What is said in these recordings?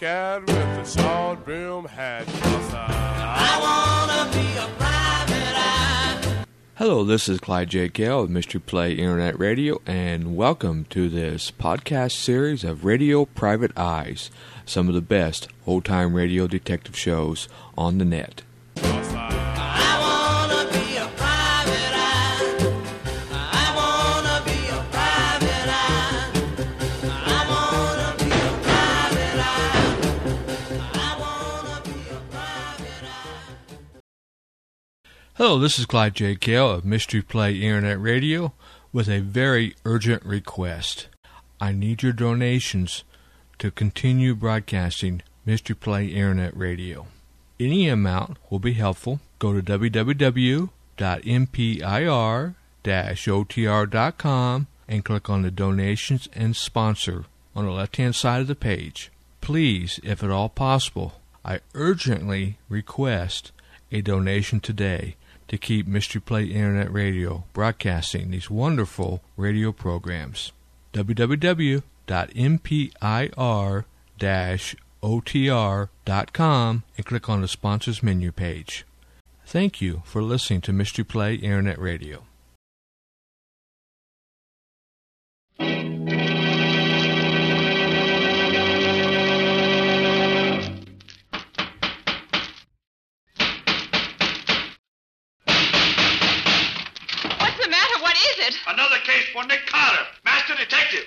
cat with a short brim hat. 'Cause I wanna be a private eye. Hello, this is Clyde J. Gale of Mystery Play Internet Radio, and welcome to this podcast series of Radio Private Eyes, some of the best old-time radio detective shows on the net. Hello, this is Clyde J. Gale of Mystery Play Internet Radio with a very urgent request. I need your donations to continue broadcasting Mystery Play Internet Radio. Any amount will be helpful. Go to www.mpir-otr.com and click on the Donations and Sponsor on the left-hand side of the page. Please, if at all possible, I urgently request a donation today to keep Mystery Play Internet Radio broadcasting these wonderful radio programs. www.mpir-otr.com and click on the Sponsors menu page. Thank you for listening to Mystery Play Internet Radio. Another case for Nick Carter, Master Detective.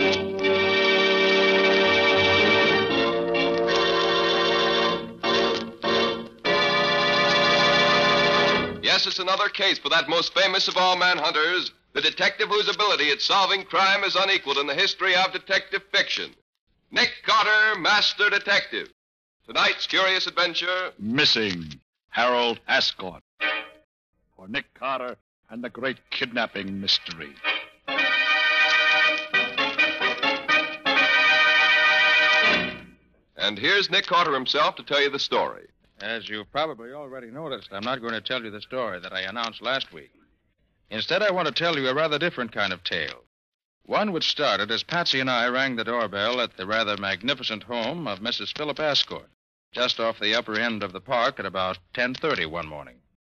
Yes, it's another case for that most famous of all manhunters, the detective whose ability at solving crime is unequaled in the history of detective fiction. Nick Carter, Master Detective. Tonight's curious adventure... Missing Harold Ascot. For Nick Carter and the great kidnapping mystery. And here's Nick Carter himself to tell you the story. As you probably already noticed, I'm not going to tell you the story that I announced last week. Instead, I want to tell you a rather different kind of tale. One which started as Patsy and I rang the doorbell at the rather magnificent home of Mrs. Philip Ascot, just off the upper end of the park at about 10:30 one morning.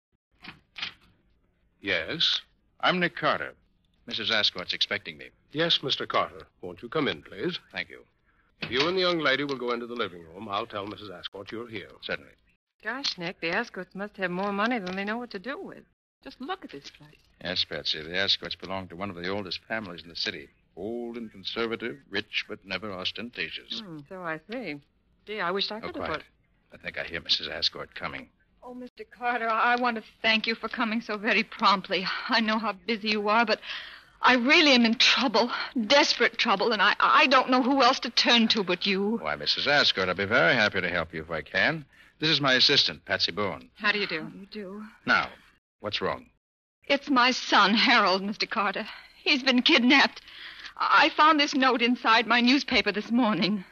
Yes? I'm Nick Carter. Mrs. Ascot's expecting me. Yes, Mr. Carter. Won't you come in, please? Thank you. If you and the young lady will go into the living room, I'll tell Mrs. Ascot you're here. Certainly. Gosh, Nick, the Ascots must have more money than they know what to do with. Just look at this place. Yes, Patsy, the Ascots belong to one of the oldest families in the city. Old and conservative, rich but never ostentatious. So I see. Gee, I wish I could have quiet. I think I hear Mrs. Ascot coming. Oh, Mr. Carter, I want to thank you for coming so very promptly. I know how busy you are, but I really am in trouble, desperate trouble, and I don't know who else to turn to but you. Why, Mrs. Ascot, I'll be very happy to help you if I can. This is my assistant, Patsy Boone. How do you do? You do. Now, what's wrong? It's my son, Harold, Mr. Carter. He's been kidnapped. I found this note inside my newspaper this morning.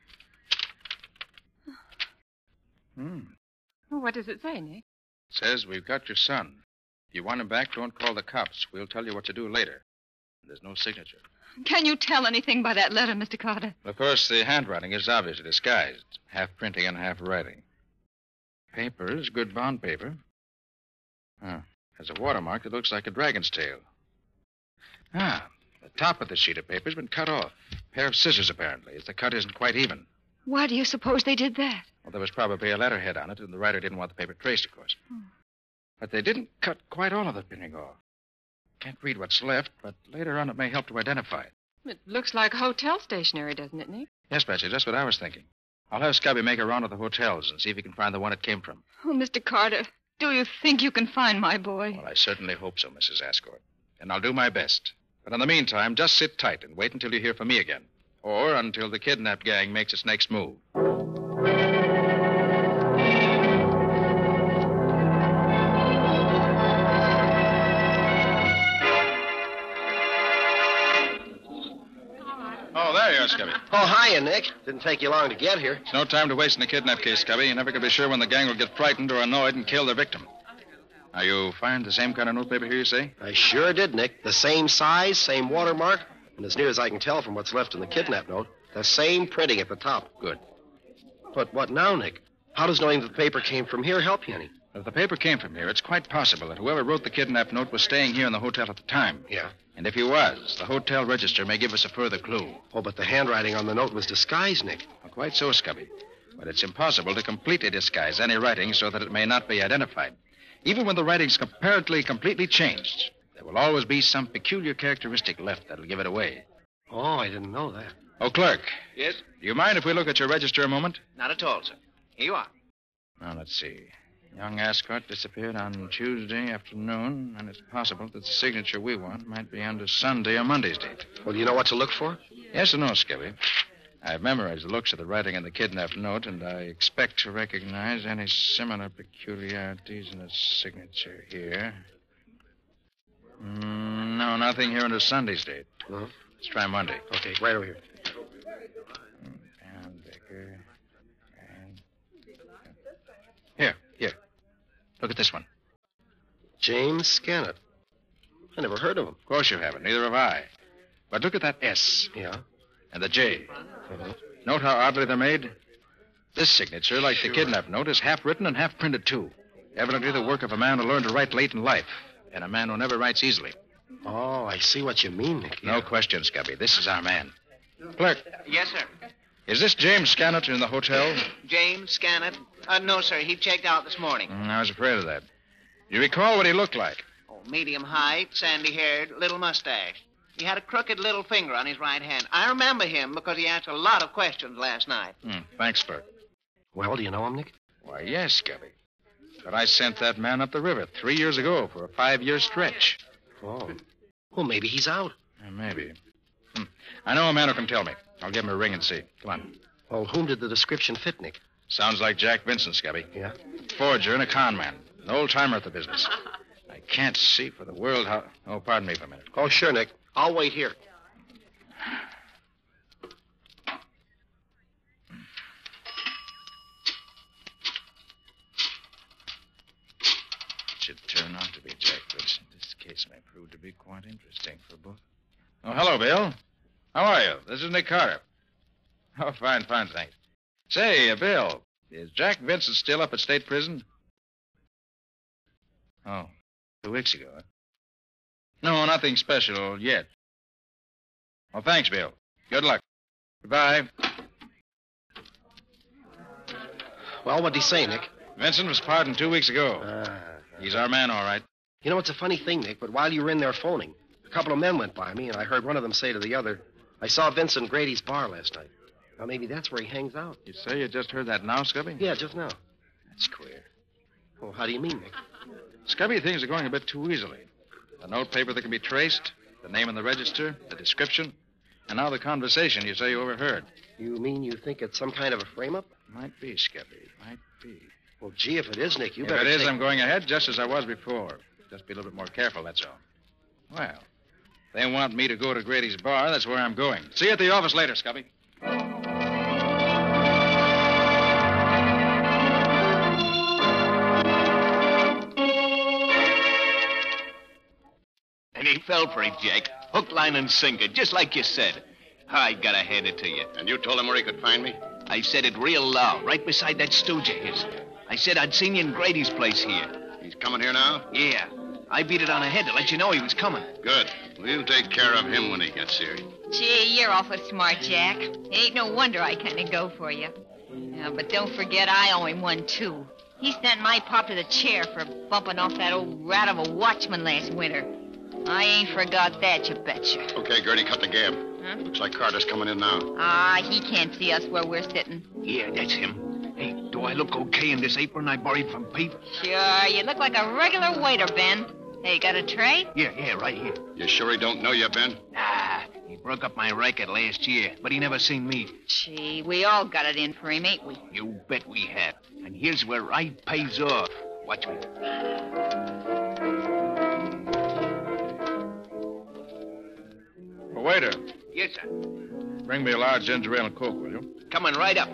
Well, what does it say, Nick? It says, we've got your son. If you want him back, don't call the cops. We'll tell you what to do later. There's no signature. Can you tell anything by that letter, Mr. Carter? Of course, the handwriting is obviously disguised. Half printing and half writing. Paper is good bond paper. There's a watermark that looks like a dragon's tail. The top of the sheet of paper has been cut off. A pair of scissors, apparently, as the cut isn't quite even. Why do you suppose they did that? Well, there was probably a letterhead on it, and the writer didn't want the paper traced, of course. But they didn't cut quite all of the printing off. Can't read what's left, but later on it may help to identify it. It looks like hotel stationery, doesn't it, Nick? Yes, Patsy, that's what I was thinking. I'll have Scubby make a round of the hotels and see if he can find the one it came from. Oh, Mr. Carter, do you think you can find my boy? Well, I certainly hope so, Mrs. Ascot. And I'll do my best. But in the meantime, just sit tight and wait until you hear from me again. Or until the kidnap gang makes its next move. Oh, there you are, Scubby. Oh, hiya, Nick. Didn't take you long to get here. It's no time to waste in the kidnap case, Scubby. You never can be sure when the gang will get frightened or annoyed and kill their victim. Now, you find the same kind of newspaper here, you say? I sure did, Nick. The same size, same watermark, and as near as I can tell from what's left in the kidnap note, the same printing at the top. Good. But what now, Nick? How does knowing that the paper came from here help you any? If the paper came from here, it's quite possible that whoever wrote the kidnap note was staying here in the hotel at the time. Yeah. And if he was, the hotel register may give us a further clue. Oh, but the handwriting on the note was disguised, Nick. Well, quite so, Scubby. But it's impossible to completely disguise any writing so that it may not be identified. Even when the writing's completely changed, there will always be some peculiar characteristic left that'll give it away. Oh, I didn't know that. Oh, clerk. Yes? Do you mind if we look at your register a moment? Not at all, sir. Here you are. Now, let's see. Young Ascot disappeared on Tuesday afternoon, and it's possible that the signature we want might be under Sunday or Monday's date. Well, do you know what to look for? Yes or no, Scubby? I've memorized the looks of the writing in the kidnap note, and I expect to recognize any similar peculiarities in the signature here. No, nothing here under Sunday's date. No? Let's try Monday. Okay, right over here. And Becker. And... Here. Look at this one. James Scannett. I never heard of him. Of course you haven't. Neither have I. But look at that S. Yeah? And the J. Note how oddly they're made? This signature, like the kidnap note, is half written and half printed, too. Evidently the work of a man who learned to write late in life, and a man who never writes easily. Oh, I see what you mean, Nick. No question, Scubby. This is our man. Clerk, Yes, sir. is this James Scannett in the hotel? James Scannett? No, sir. He checked out this morning. I was afraid of that. You recall what he looked like? Oh, medium height, sandy-haired, little mustache. He had a crooked little finger on his right hand. I remember him because he asked a lot of questions last night. Thanks, Clerk. Well, do you know him, Nick? Why, yes, Scubby. But I sent that man up the river 3 years ago for a 5-year stretch. Oh. Well, maybe he's out. Maybe. I know a man who can tell me. I'll give him a ring and see. Come on. Well, whom did the description fit, Nick? Sounds like Jack Vincent, Scubby. Yeah? Forger and a con man. An old-timer at the business. I can't see for the world how... Oh, pardon me for a minute. Oh, sure, Nick. I'll wait here. It should turn out to be Jack Vincent. This case may prove to be quite interesting for both. Oh, hello, Bill. How are you? This is Nick Carter. Oh, fine, thanks. Say, Bill, is Jack Vincent still up at state prison? Oh, 2 weeks ago, huh? No, nothing special yet. Well, thanks, Bill. Good luck. Goodbye. Well, what'd he say, Nick? Vincent was pardoned 2 weeks ago. He's our man, all right. You know, it's a funny thing, Nick, but while you were in there phoning, a couple of men went by me, and I heard one of them say to the other, I saw Vincent Grady's bar last night. Now, maybe that's where he hangs out. You say you just heard that now, Scubby? Yeah, just now. That's queer. Well, how do you mean, Nick? Scubby, things are going a bit too easily. The note paper that can be traced, the name in the register, the description, and now the conversation you say you overheard. You mean you think it's some kind of a frame-up? Might be, Scubby. Might be. Well, gee, if it is, Nick, you If better it is, take... I'm going ahead just as I was before. Just be a little bit more careful, that's all. Well, if they want me to go to Grady's bar, that's where I'm going. See you at the office later, Scubby. And he fell for it, Jack. Hook, line, and sinker, just like you said. I gotta hand it to you. And you told him where he could find me? I said it real loud, right beside that stooge of his. I said I'd seen you in Grady's place here. He's coming here now? Yeah. I beat it on ahead to let you know he was coming. Good. We'll take care of him when he gets here. Gee, you're awful smart, Jack. It ain't no wonder I kind of go for you. Yeah, but don't forget I owe him one, too. He sent my pop to the chair for bumping off that old rat of a watchman last winter. I ain't forgot that, you betcha. Okay, Gertie, cut the gab. Huh? Looks like Carter's coming in now. He can't see us where we're sitting. Yeah, that's him. Hey, do I look okay in this apron I borrowed from Pete? Sure, you look like a regular waiter, Ben. Hey, got a tray? Yeah, right here. You sure he don't know you, Ben? Nah, he broke up my racket last year, but he never seen me. Gee, we all got it in for him, ain't we? You bet we have. And here's where I pays off. Watch me. Well, waiter, Yes, sir. bring me a large ginger ale and Coke, will you? Coming right up.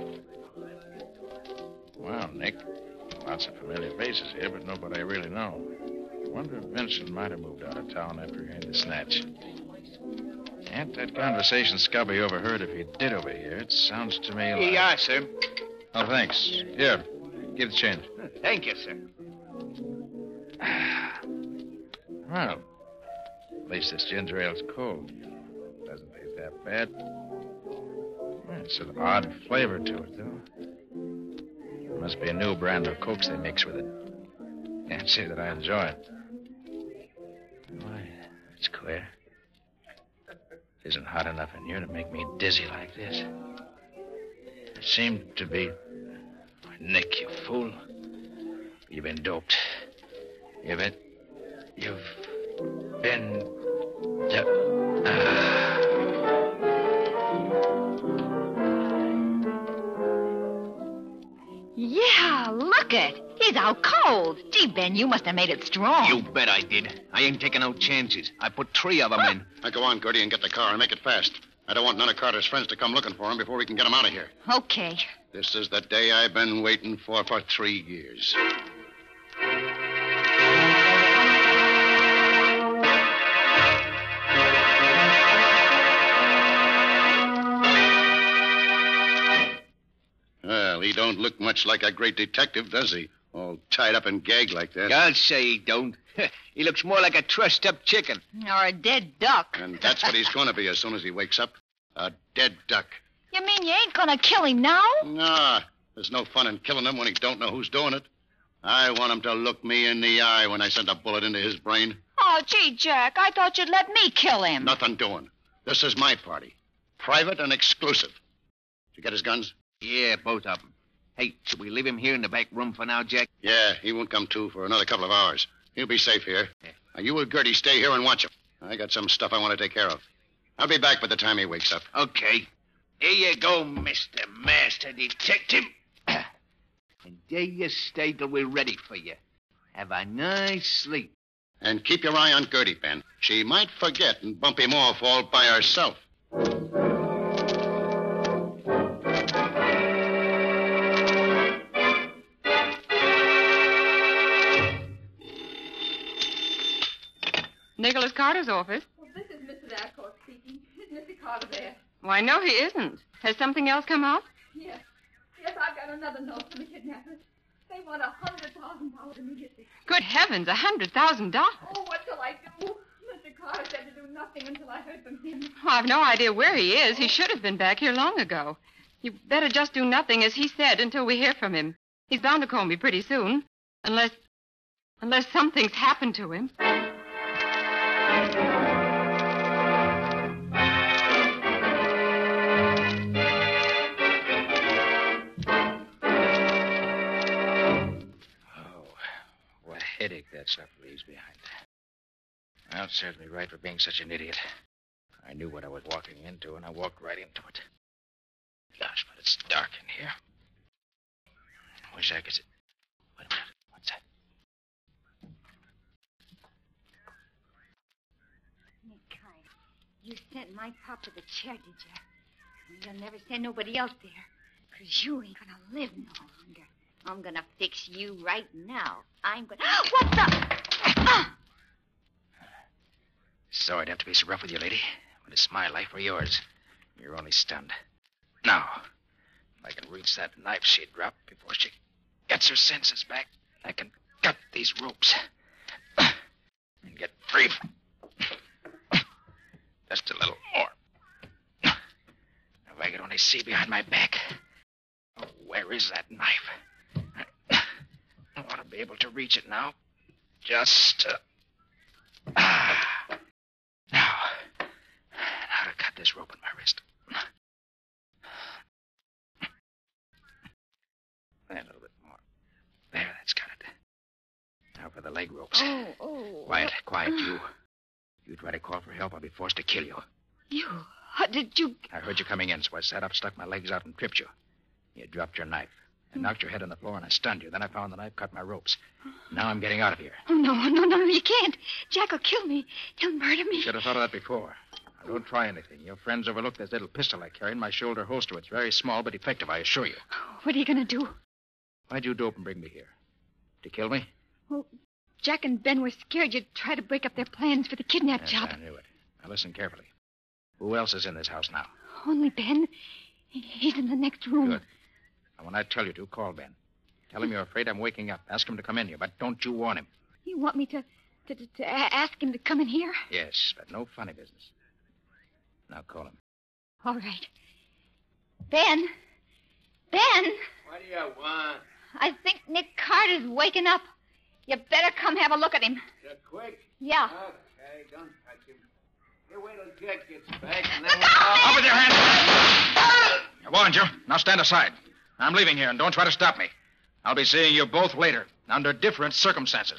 Well, Nick, lots of familiar faces here, but nobody I really know. I wonder if Vincent might have moved out of town after he had the snatch. And that conversation Scubby overheard, if he did overhear, it sounds to me like... Here you are, sir. Oh, thanks. Here, give the change. Thank you, sir. Well, at least this ginger ale's cold. Doesn't taste that bad. It's an odd flavor to it, though. Must be a new brand of cokes they mix with it. Can't say that I enjoy it. Why, it's queer. It isn't hot enough in here to make me dizzy like this. It seemed to be... Nick, you fool. You've been doped. You've been... Yeah, look it. He's out cold. Gee, Ben, you must have made it strong. You bet I did. I ain't taking no chances. I put 3 of them in. Now go on, Gertie, and get the car and make it fast. I don't want none of Carter's friends to come looking for him before we can get him out of here. Okay. This is the day I've been waiting for 3 years. Well, he don't look much like a great detective, does he? All tied up and gagged like that. I'll say he don't. He looks more like a trussed-up chicken. Or a dead duck. And that's what he's going to be as soon as he wakes up. A dead duck. You mean you ain't gonna kill him now? Nah, there's no fun in killing him when he don't know who's doing it. I want him to look me in the eye when I send a bullet into his brain. Oh, gee, Jack, I thought you'd let me kill him. Nothing doing. This is my party. Private and exclusive. Did you get his guns? Yeah, both of them. Hey, should we leave him here in the back room for now, Jack? Yeah, he won't come to for another couple of hours. He'll be safe here. Yeah. Now, you and Gertie stay here and watch him. I got some stuff I want to take care of. I'll be back by the time he wakes up. Okay. Here you go, Mr. Master Detective. And there you stay till we're ready for you. Have a nice sleep. And keep your eye on Gertie, Ben. She might forget and bump him off all by herself. Nicholas Carter's office. Well, this is Mrs. Adcourt speaking. Is Mr. Carter there? Why, no, he isn't. Has something else come out? Yes. Yes, I've got another note from the kidnappers. They want $100,000 immediately. Good heavens, $100,000. Oh, what shall I do? Mr. Carter said to do nothing until I heard from him. Oh, I've no idea where he is. He should have been back here long ago. You better just do nothing, as he said, until we hear from him. He's bound to call me pretty soon. Unless something's happened to him. Headache that stuff leaves behind. Well, it serves me right for being such an idiot. I knew what I was walking into, and I walked right into it. Gosh, but it's dark in here. I wish I could... Wait a minute. What's that? Nick Carter, you sent my pop to the chair, did you? You'll never send nobody else there, 'cause you ain't gonna live no longer. I'm gonna fix you right now. I'm gonna... What the... Sorry to have to be so rough with you, lady, but it's my life or yours. You're only stunned. Now, if I can reach that knife she dropped before she gets her senses back, I can cut these ropes and get free. Just a little more. If I could only see behind my back. Oh, where is that knife? I want to be able to reach it now. Just... Now to cut this rope in my wrist. A little bit more. There, that's got it. Now for the leg ropes. Oh. Quiet, you. You try to call for help, I'll be forced to kill you. You? How did you... I heard you coming in, so I sat up, stuck my legs out, and tripped you. You dropped your knife. I knocked your head on the floor, and I stunned you. Then I found the knife, cut my ropes. Now I'm getting out of here. Oh, no, you can't. Jack will kill me. He'll murder me. Should have thought of that before. Now, don't try anything. Your friends overlooked this little pistol I carry in my shoulder holster. It's very small, but effective, I assure you. What are you going to do? Why'd you dope and bring me here? To kill me? Well, Jack and Ben were scared you'd try to break up their plans for the kidnap job. I knew it. Now listen carefully. Who else is in this house now? Only Ben. He's in the next room. Good. Now And when I tell you to, call Ben. Tell him you're afraid I'm waking up. Ask him to come in here, but don't you warn him. You want me to ask him to come in here? Yes, but no funny business. Now call him. All right. Ben! Ben! What do you want? I think Nick Carter's waking up. You better come have a look at him. So quick? Yeah. Okay, don't touch him. You wait till Jet gets back and then... Up with your hands! I warned you. Now stand aside. I'm leaving here, and don't try to stop me. I'll be seeing you both later, under different circumstances.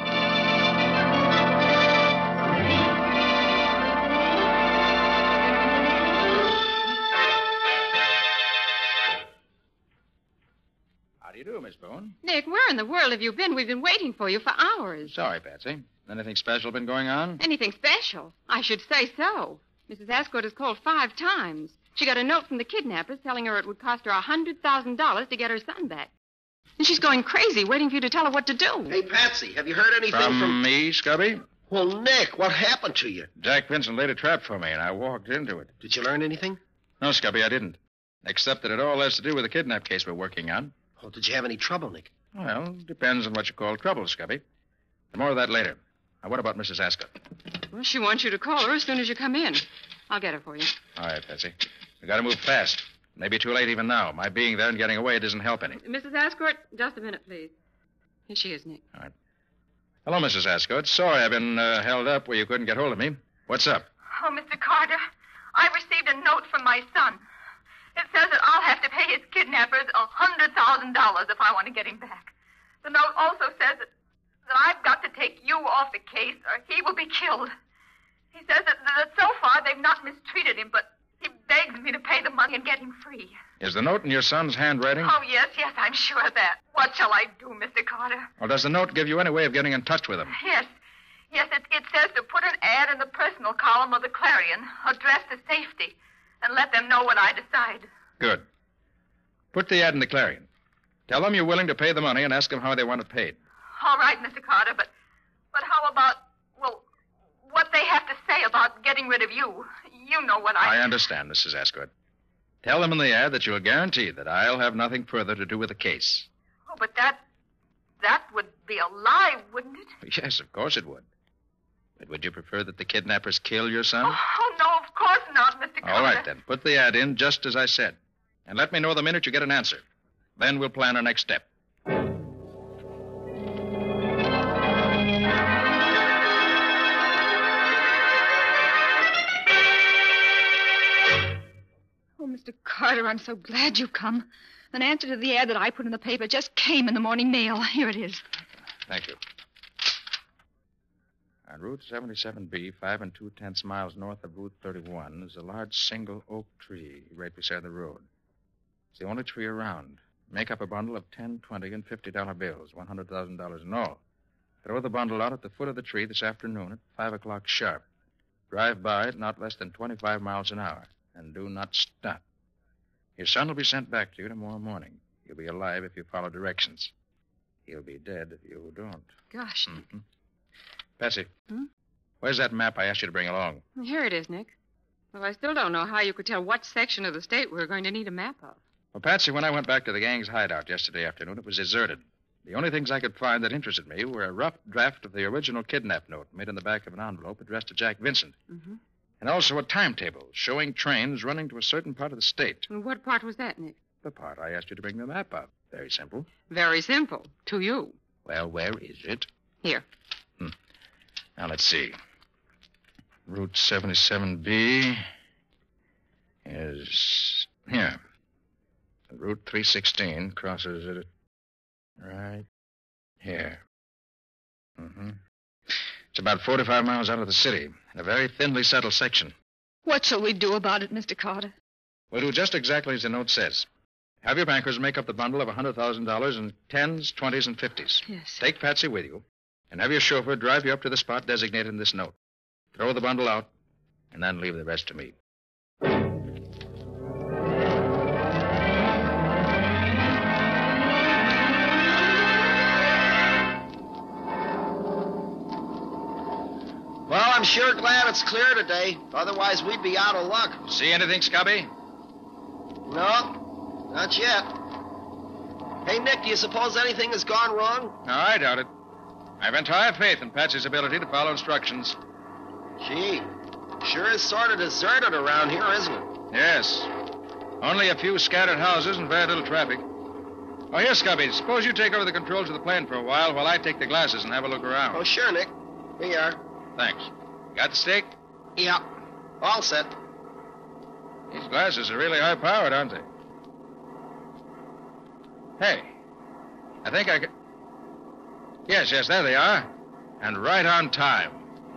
How do you do, Miss Boone? Nick, where in the world have you been? We've been waiting for you for hours. Sorry, Patsy. Anything special been going on? Anything special? I should say so. Mrs. Ascot has called 5 times. She got a note from the kidnappers telling her it would cost her $100,000 to get her son back. And she's going crazy, waiting for you to tell her what to do. Hey, Patsy, have you heard anything From me, Scubby? Well, Nick, what happened to you? Jack Vincent laid a trap for me, and I walked into it. Did you learn anything? No, Scubby, I didn't. Except that it all has to do with the kidnap case we're working on. Oh, did you have any trouble, Nick? Well, depends on what you call trouble, Scubby. More of that later. Now, what about Mrs. Ascot? Well, she wants you to call her as soon as you come in. I'll get her for you. All right, Patsy. We got to move fast. Maybe too late even now. My being there and getting away doesn't help any. Mrs. Ascot, just a minute, please. Here she is, Nick. All right. Hello, Mrs. Ascot. Sorry I've been held up where you couldn't get hold of me. What's up? Oh, Mr. Carter, I received a note from my son. It says that I'll have to pay his kidnappers $100,000 if I want to get him back. The note also says that I've got to take you off the case or he will be killed. He says that so far they've not mistreated him, but he begs me to pay the money and get him free. Is the note in your son's handwriting? Oh, yes, I'm sure of that. What shall I do, Mr. Carter? Or does the note give you any way of getting in touch with him? Yes, it says to put an ad in the personal column of the Clarion, addressed to safety, and let them know what I decide. Good. Put the ad in the Clarion. Tell them you're willing to pay the money and ask them how they want it paid. All right, Mr. Carter, but how about, well, what they have to say about getting rid of you? You know what I understand, Mrs. Ascot. Tell them in the ad that you'll guarantee that I'll have nothing further to do with the case. Oh, but that would be a lie, wouldn't it? Yes, of course it would. But would you prefer that the kidnappers kill your son? Oh, no, of course not, Mr. Carter. All right, then. Put the ad in just as I said. And let me know the minute you get an answer. Then we'll plan our next step. Oh, Mr. Carter, I'm so glad you've come. An answer to the ad that I put in the paper just came in the morning mail. Here it is. Thank you. On Route 77B, 5 2/10 miles north of Route 31, is a large single oak tree right beside the road. It's the only tree around. Make up a bundle of $10, $20, and $50 bills, $100,000 in all. Throw the bundle out at the foot of the tree this afternoon at 5 o'clock sharp. Drive by at not less than 25 miles an hour, and do not stop. Your son will be sent back to you tomorrow morning. He'll be alive if you follow directions. He'll be dead if you don't. Gosh. Mm-hmm. Patsy, where's that map I asked you to bring along? Here it is, Nick. Well, I still don't know how you could tell what section of the state we're going to need a map of. Well, Patsy, when I went back to the gang's hideout yesterday afternoon, it was deserted. The only things I could find that interested me were a rough draft of the original kidnap note made in the back of an envelope addressed to Jack Vincent. Mm-hmm. And also a timetable showing trains running to a certain part of the state. And what part was that, Nick? The part I asked you to bring the map of. Very simple. Very simple. To you. Well, where is it? Here. Now, let's see. Route 77B is here. Route 316 crosses it right here. Mm-hmm. It's about 45 miles out of the city, in a very thinly settled section. What shall we do about it, Mr. Carter? We'll do just exactly as the note says. Have your bankers make up the bundle of $100,000 in 10s, 20s, and 50s. Yes. Take Patsy with you, and have your chauffeur drive you up to the spot designated in this note. Throw the bundle out, and then leave the rest to me. Well, I'm sure glad it's clear today. Otherwise, we'd be out of luck. See anything, Scubby? No, not yet. Hey, Nick, do you suppose anything has gone wrong? No, I doubt it. I've entire faith in Patsy's ability to follow instructions. Gee, sure is sort of deserted around here, isn't it? Yes. Only a few scattered houses and very little traffic. Oh, here, Scubby. Suppose you take over the controls of the plane for a while I take the glasses and have a look around. Oh, sure, Nick. Here you are. Thanks. Got the steak? Yeah. All set. These glasses are really high-powered, aren't they? Hey, I think I can... Yes, there they are. And right on time.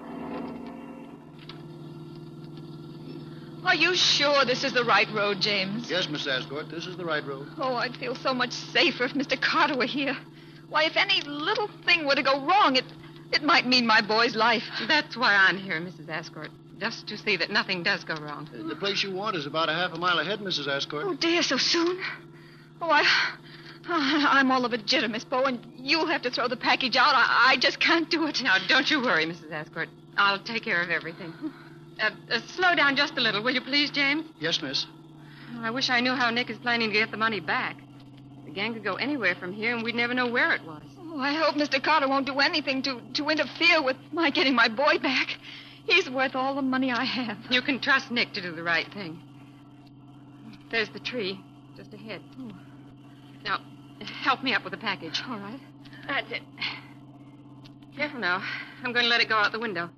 Are you sure this is the right road, James? Yes, Miss Ascot, this is the right road. Oh, I'd feel so much safer if Mr. Carter were here. Why, if any little thing were to go wrong, it might mean my boy's life. That's why I'm here, Mrs. Ascot. Just to see that nothing does go wrong. The place you want is about a half a mile ahead, Mrs. Ascot. Oh, dear, so soon? Oh, I'm all of a jitter, Miss Bow, and you'll have to throw the package out. I just can't do it. Now, don't you worry, Mrs. Ascot. I'll take care of everything. Slow down just a little, will you please, James? Yes, miss. I wish I knew how Nick is planning to get the money back. The gang could go anywhere from here, and we'd never know where it was. Oh, I hope Mr. Carter won't do anything to interfere with my getting my boy back. He's worth all the money I have. You can trust Nick to do the right thing. There's the tree, just ahead. Oh. Now, help me up with the package. All right. That's it. Careful now. I'm going to let it go out the window.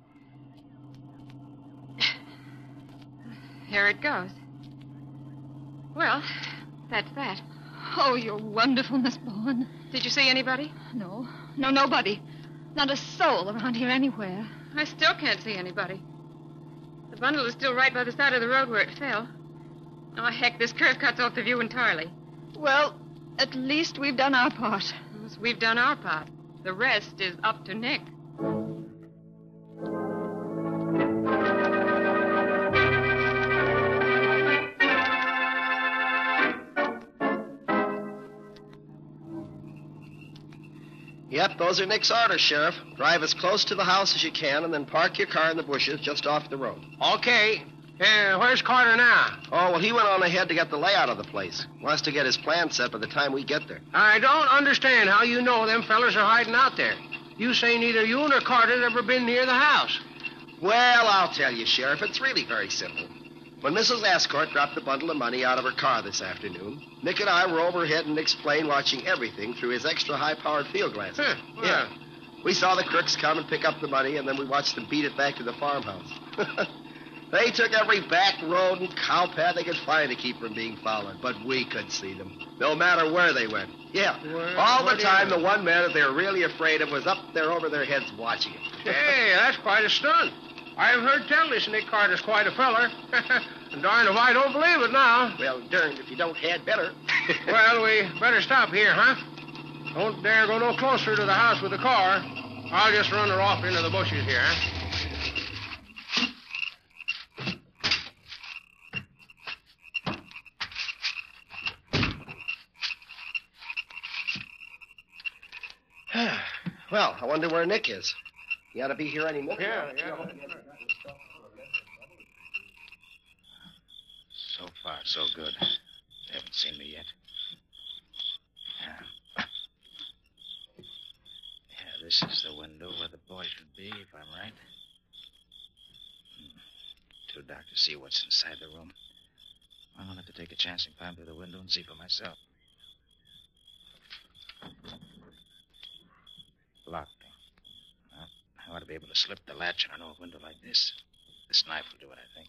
Here it goes. Well, that's that. Oh, you're wonderful, Miss Bowen. Did you see anybody? No, nobody. Not a soul around here anywhere. I still can't see anybody. The bundle is still right by the side of the road where it fell. Oh, heck, this curve cuts off the view entirely. Well, at least we've done our part. Yes, we've done our part. The rest is up to Nick. Yep, those are Nick's orders, Sheriff. Drive as close to the house as you can, and then park your car in the bushes just off the road. Okay. Where's Carter now? Oh, well, he went on ahead to get the layout of the place. Wants to get his plan set by the time we get there. I don't understand how you know them fellers are hiding out there. You say neither you nor Carter's ever been near the house. Well, I'll tell you, Sheriff, it's really very simple. When Mrs. Ascot dropped the bundle of money out of her car this afternoon, Nick and I were overhead in Nick's plane watching everything through his extra high-powered field glasses. Well. Yeah. We saw the crooks come and pick up the money, and then we watched them beat it back to the farmhouse. They took every back road and cow path they could find to keep from being followed, but we could see them, no matter where they went. Yeah, all the time the one man that they were really afraid of was up there over their heads watching it. Hey, that's quite a stunt. I've heard tell this Nick Carter's quite a feller. Darned if I don't believe it now. Well, darned if you don't, had better. Well, we better stop here, huh? Don't dare go no closer to the house with the car. I'll just run her off into the bushes here, huh? Well, I wonder where Nick is. He ought to be here any minute. Yeah. So far, so good. They haven't seen me yet. Yeah, this is the window where the boy should be, if I'm right. Too dark to see what's inside the room. I'll have to take a chance and climb through the window and see for myself. Locked. Well, I ought to be able to slip the latch on an old window like this. This knife will do it, I think.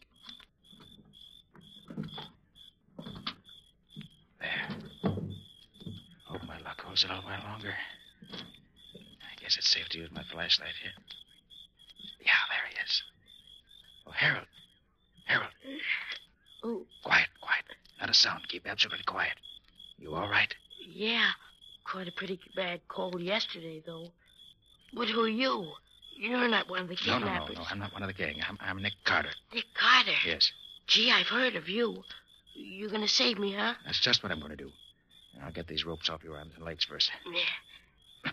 There. Hope my luck holds it all while longer. I guess it's safe to use my flashlight here. Yeah, there he is. Oh, Harold. Harold. Oh. Quiet. Not a sound. Keep absolutely quiet. You all right? Yeah. Caught a pretty bad cold yesterday, though. But who are you? You're not one of the kidnappers. No. I'm not one of the gang. I'm Nick Carter. Nick Carter? Yes. Gee, I've heard of you. You gonna save me, huh? That's just what I'm going to do. I'll get these ropes off your arms and legs first. Yeah.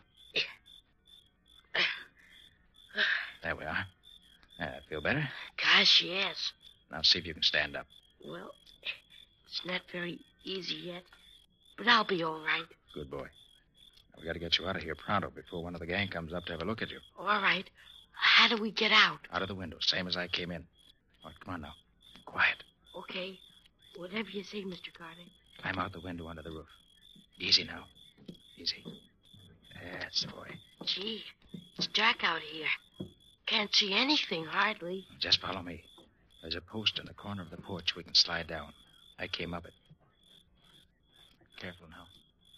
There we are. Feel better? Gosh, yes. Now see if you can stand up. Well, it's not very easy yet. but I'll be all right. Good boy. We got to get you out of here pronto before one of the gang comes up to have a look at you. All right. How do we get out? Out of the window, same as I came in. All right, come on now. Quiet. Okay. Whatever you say, Mr. Carter. Climb out the window onto the roof. Easy now. Easy. That's the boy. Gee, it's dark out here. Can't see anything, hardly. Just follow me. There's a post in the corner of the porch we can slide down. I came up it. Careful now.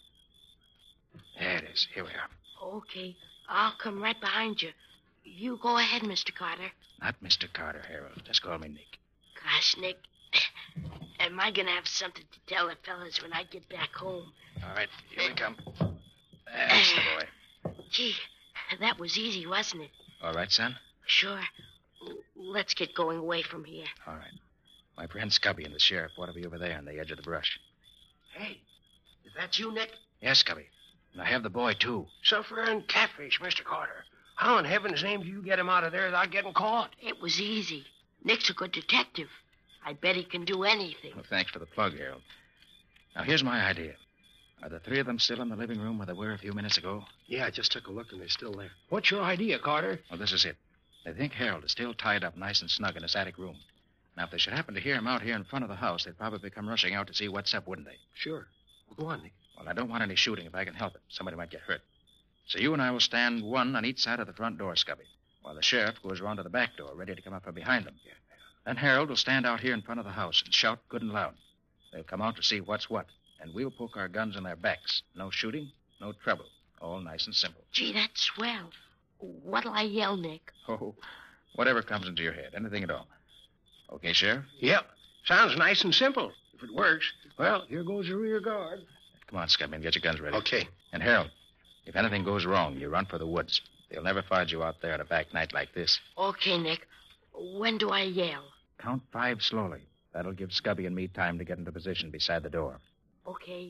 There it is. Here we are. Okay. I'll come right behind you. You go ahead, Mr. Carter. Not Mr. Carter, Harold. Just call me Nick. Gosh, Nick. Am I going to have something to tell the fellas when I get back home? All right, here we come. That's the boy. Gee, that was easy, wasn't it? All right, son? Sure. Let's get going away from here. All right. My friend Scubby and the sheriff ought to be over there on the edge of the brush. Hey, is that you, Nick? Yes, Scubby. And I have the boy, too. Suffer and catfish, Mr. Carter. How in heaven's name do you get him out of there without getting caught? It was easy. Nick's a good detective. I bet he can do anything. Well, thanks for the plug, Harold. Now, here's my idea. Are the three of them still in the living room where they were a few minutes ago? Yeah, I just took a look, and they're still there. What's your idea, Carter? Well, this is it. They think Harold is still tied up nice and snug in his attic room. Now, if they should happen to hear him out here in front of the house, they'd probably come rushing out to see what's up, wouldn't they? Sure. Well, go on, Nick. Well, I don't want any shooting if I can help it. Somebody might get hurt. So you and I will stand one on each side of the front door, Scubby, while the sheriff goes around to the back door, ready to come up from behind them. Then Harold will stand out here in front of the house and shout good and loud. They'll come out to see what's what, and we'll poke our guns in their backs. No shooting, no trouble. All nice and simple. Gee, that's swell. What'll I yell, Nick? Oh, whatever comes into your head. Anything at all. Okay, Sheriff? Yep. Sounds nice and simple. If it works, well, here goes the rear guard. Come on, Scubby, and get your guns ready. Okay. And Harold, if anything goes wrong, you run for the woods. They'll never find you out there at a back night like this. Okay, Nick. When do I yell? Count 5 slowly. That'll give Scubby and me time to get into position beside the door. Okay.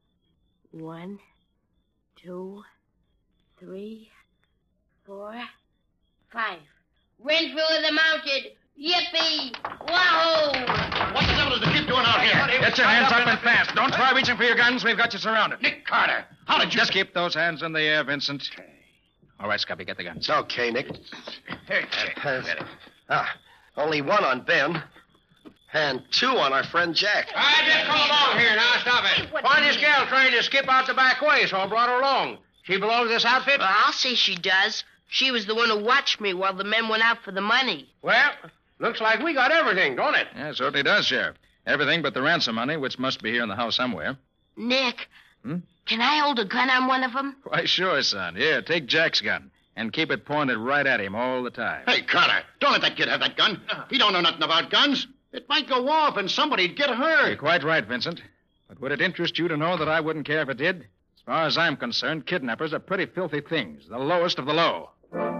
1, 2, 3, 4, 5. Renfield of the Mounted. Yippee! Wahoo! What the devil is the kid doing out here? Get your hands up and fast. Don't try reaching for your guns. We've got you surrounded. Nick Carter, how did you... Just keep those hands in the air, Vincent. All right, Scubby, get the guns. Okay, Nick. Only one on Ben. And 2 on our friend Jack. I just come along here. Now, stop it. Find this gal trying to skip out the back way, so I brought her along. She belongs to this outfit? Well, I'll say she does. She was the one who watched me while the men went out for the money. Well, looks like we got everything, don't it? Yeah, it certainly does, Sheriff. Everything but the ransom money, which must be here in the house somewhere. Nick, can I hold a gun on one of them? Why, sure, son. Here, take Jack's gun and keep it pointed right at him all the time. Hey, Carter, don't let that kid have that gun. He don't know nothing about guns. It might go off and somebody'd get hurt. You're quite right, Vincent. But would it interest you to know that I wouldn't care if it did? As far as I'm concerned, kidnappers are pretty filthy things, the lowest of the low.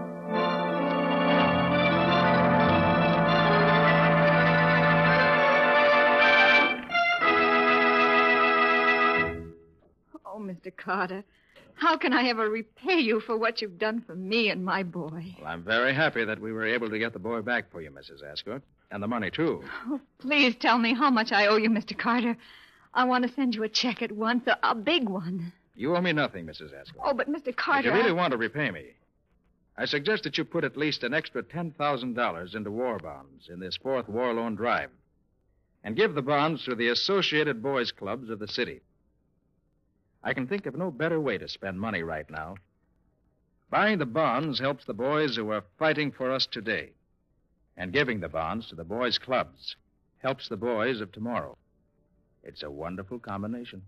Oh, Mr. Carter, how can I ever repay you for what you've done for me and my boy? Well, I'm very happy that we were able to get the boy back for you, Mrs. Ascot. And the money, too. Oh, please tell me how much I owe you, Mr. Carter. I want to send you a check at once, a big one. You owe me nothing, Mrs. Ascot. Oh, but Mr. Carter... If you really want to repay me, I suggest that you put at least an extra $10,000 into war bonds in this 4th War Loan Drive. And give the bonds to the Associated Boys Clubs of the city. I can think of no better way to spend money right now. Buying the bonds helps the boys who are fighting for us today. And giving the bonds to the boys' clubs helps the boys of tomorrow. It's a wonderful combination.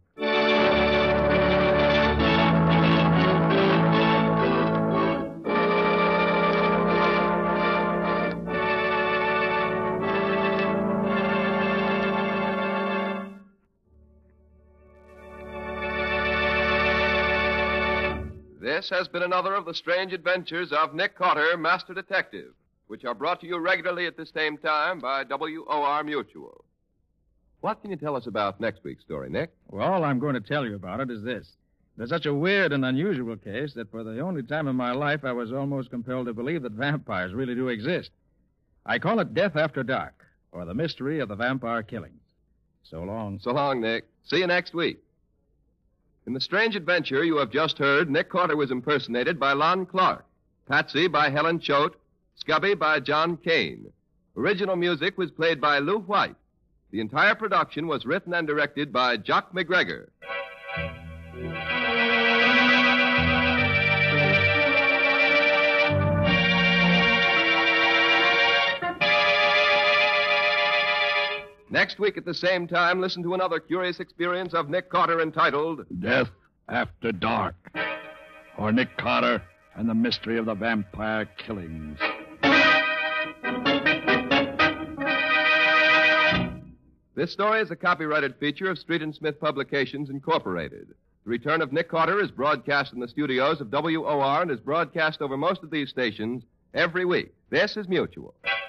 This has been another of the strange adventures of Nick Carter, Master Detective, which are brought to you regularly at this same time by WOR Mutual. What can you tell us about next week's story, Nick? Well, all I'm going to tell you about it is this. There's such a weird and unusual case that for the only time in my life I was almost compelled to believe that vampires really do exist. I call it Death After Dark, or The Mystery of the Vampire Killings. So long. So long, Nick. See you next week. In the strange adventure you have just heard, Nick Carter was impersonated by Lon Clark, Patsy by Helen Choate, Scubby by John Kane. Original music was played by Lou White. The entire production was written and directed by Jock McGregor. Next week at the same time, listen to another curious experience of Nick Carter entitled Death After Dark, or Nick Carter and the Mystery of the Vampire Killings. This story is a copyrighted feature of Street and Smith Publications, Incorporated. The return of Nick Carter is broadcast in the studios of WOR and is broadcast over most of these stations every week. This is Mutual.